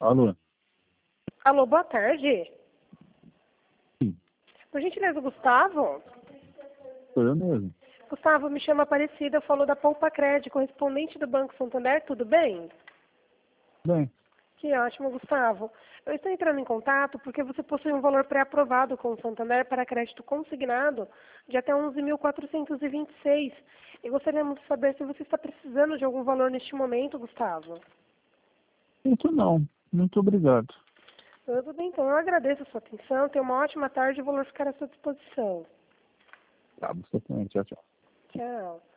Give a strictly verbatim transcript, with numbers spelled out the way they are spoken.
Alô? Alô, boa tarde. Sim, Por gentileza, Gustavo? sou eu mesmo. Gustavo, me chama Aparecida, eu falo da Poupa Cred, correspondente do Banco Santander, tudo bem? Bem, Que ótimo, Gustavo. Eu estou entrando em contato porque você possui um valor pré-aprovado com o Santander para crédito consignado de até onze mil quatrocentos e vinte e seis. E gostaríamos de saber se você está precisando de algum valor neste momento, Gustavo. muito não. Muito obrigado. Tudo bem, então eu agradeço a sua atenção, tenha uma ótima tarde e o valor ficará à sua disposição. Tá, você também. Tchau, tchau. Tchau.